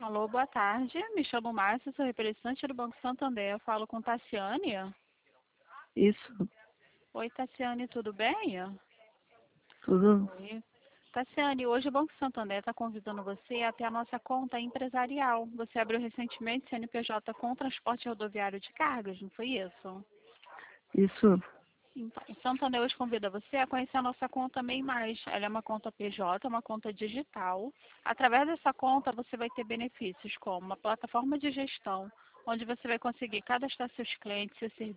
Alô, boa tarde. Me chamo Márcia, sou representante do Banco Santander. Eu falo com Tassiane. Isso, Oi, Tassiane, tudo bem? tudo. Oi. Tassiane, hoje o Banco Santander está convidando você a ter a nossa conta empresarial. Você abriu recentemente CNPJ com transporte rodoviário de cargas, não foi isso? Isso, Então, o Santander hoje convida você a conhecer a nossa conta MEI+. Ela é uma conta PJ, uma conta digital. Através dessa conta, você vai ter benefícios como uma plataforma de gestão, onde você vai conseguir cadastrar seus clientes, seus serviços,